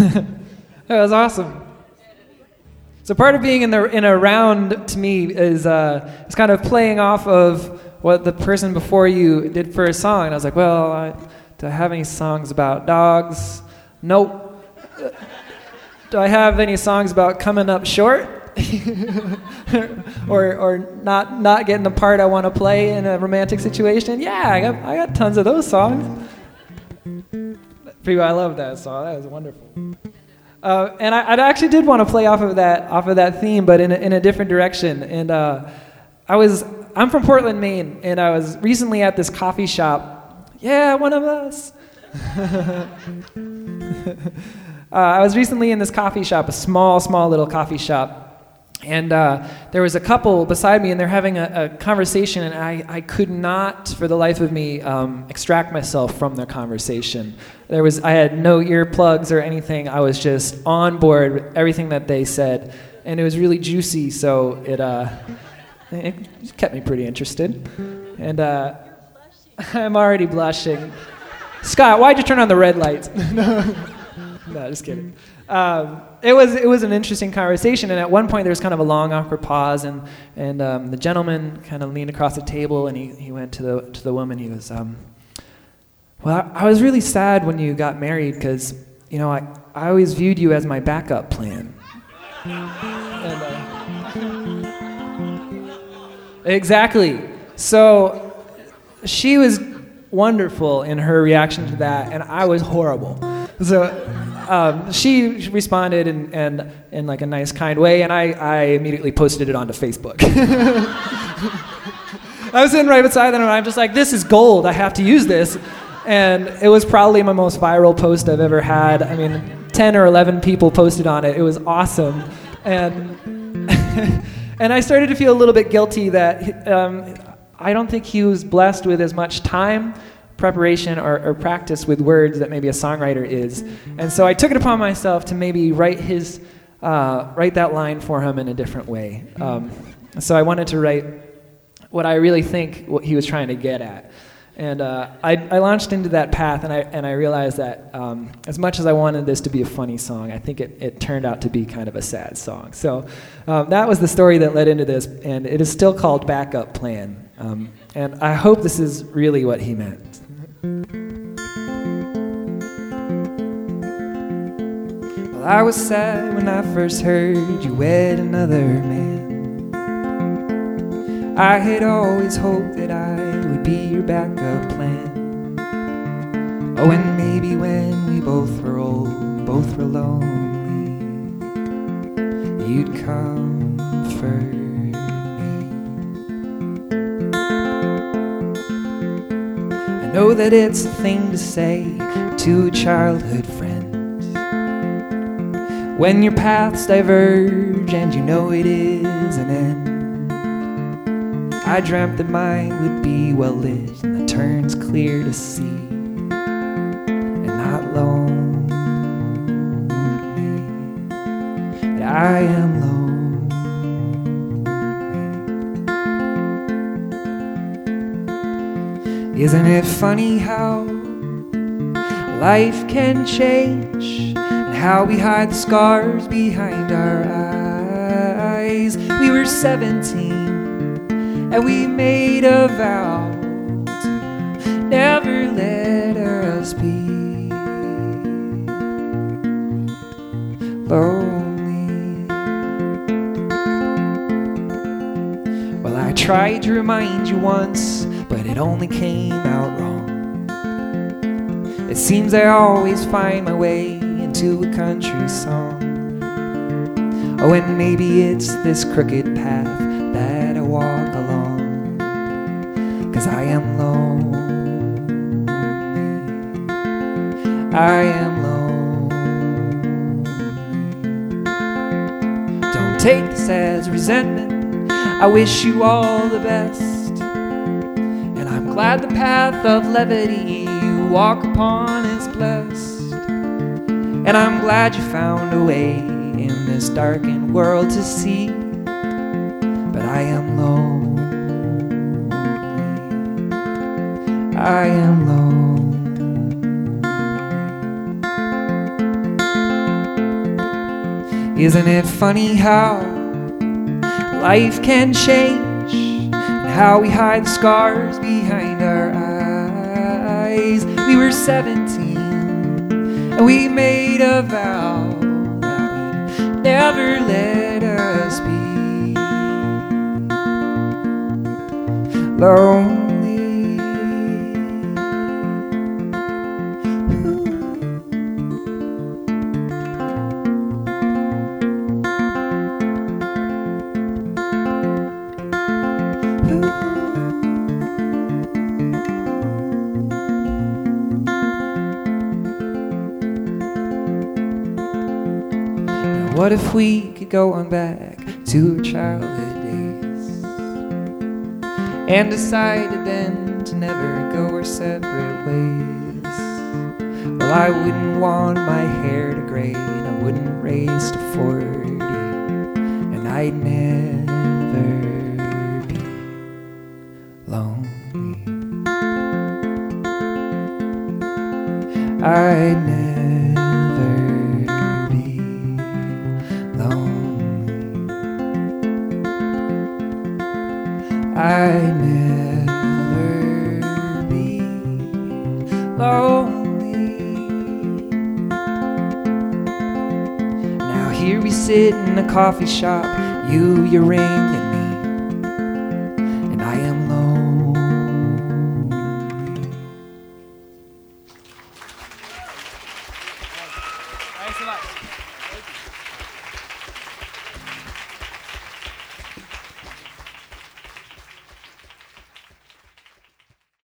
That was awesome. So part of being in a round to me is kind of playing off of what the person before you did for a song. And I was like, well, do I have any songs about dogs? Nope. Do I have any songs about coming up short? or not getting the part I want to play in a romantic situation? Yeah, I got tons of those songs. I love that song. That was wonderful. And I actually did want to play off of that theme, but in a different direction. And I'm from Portland, Maine, and I was recently at this coffee shop. Yeah, one of us. I was recently in this coffee shop, a small little coffee shop. And there was a couple beside me, and they're having a conversation, and I could not, for the life of me, extract myself from their conversation. I had no earplugs or anything. I was just on board with everything that they said, and it was really juicy, so it kept me pretty interested. And I'm already blushing. Scott, why'd you turn on the red lights? No, just kidding. It was an interesting conversation, and at one point there was kind of a long, awkward pause, and the gentleman kind of leaned across the table, and he went to the woman. He goes, "Well, I was really sad when you got married because, you know, I always viewed you as my backup plan." Exactly. So she was wonderful in her reaction to that, and I was horrible. So she responded in like a nice, kind way, and I immediately posted it onto Facebook. I was sitting right beside them, and I'm just like, this is gold. I have to use this. And it was probably my most viral post I've ever had. I mean, 10 or 11 people posted on it. It was awesome. And and I started to feel a little bit guilty that I don't think he was blessed with as much time, preparation, or practice with words that maybe a songwriter is. And so I took it upon myself to maybe write that line for him in a different way. So I wanted to write what I really think what he was trying to get at. And I launched into that path, and I realized that as much as I wanted this to be a funny song, I think it turned out to be kind of a sad song. So that was the story that led into this, and it is still called Backup Plan. And I hope this is really what he meant. Well, I was sad when I first heard you wed another man. I had always hoped that I would be your backup plan. Oh, and maybe when we both were old, both were lonely, you'd comfort me. I know that it's a thing to say to a childhood friend when your paths diverge and you know it is an end. I dreamt that mine would be well lit and the turns clear to see, and not lonely, but I am lonely. Isn't it funny how life can change and how we hide the scars behind our eyes? We were 17 and we made a vow to never let us be lonely. Well, I tried to remind you once, but it only came out wrong. It seems I always find my way into a country song. Oh, and maybe it's this crooked path that I walk along, 'cause I am lonely, I am lonely. Don't take this as resentment, I wish you all the best, and I'm glad the path of levity you walk upon is blessed, and I'm glad you found a way in this darkened world to see, but I am lonely, I am lonely. Isn't it funny how life can change, and how we hide the scars behind our eyes? We were 17, and we made a vow that we'd never let us be lonely. What if we could go on back to our childhood days and decided then to never go our separate ways? Well, I wouldn't want my hair to gray, and I wouldn't race to 40, and I'd never be lonely. I'd never I'd never be lonely. Now here we sit in a coffee shop, you, your ring,